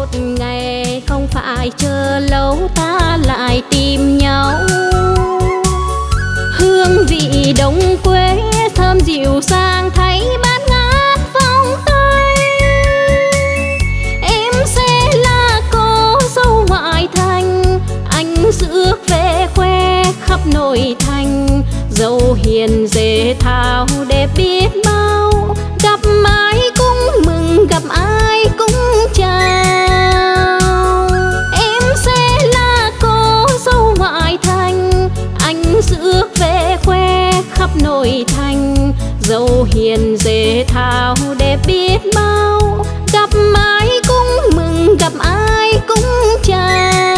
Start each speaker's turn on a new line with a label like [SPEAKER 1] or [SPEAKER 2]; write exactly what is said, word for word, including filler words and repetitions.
[SPEAKER 1] một ngày không phải chờ lâu ta lại tìm nhau. Hương vị đồng quê thơm dịu sang thấy bát ngát vòng tay. Em sẽ là cô dâu ngoại thành, anh rước về khoe khắp nội thành. Dâu hiền dễ thao đẹp biết bao, gặp ai cũng mừng gặp ai cũng chào. Em sẽ là cô dâu ngoại thành, anh rước về khoe khắp nội thành. Dâu hiền dễ thao đẹp biết bao, gặp ai cũng mừng gặp ai cũng chào.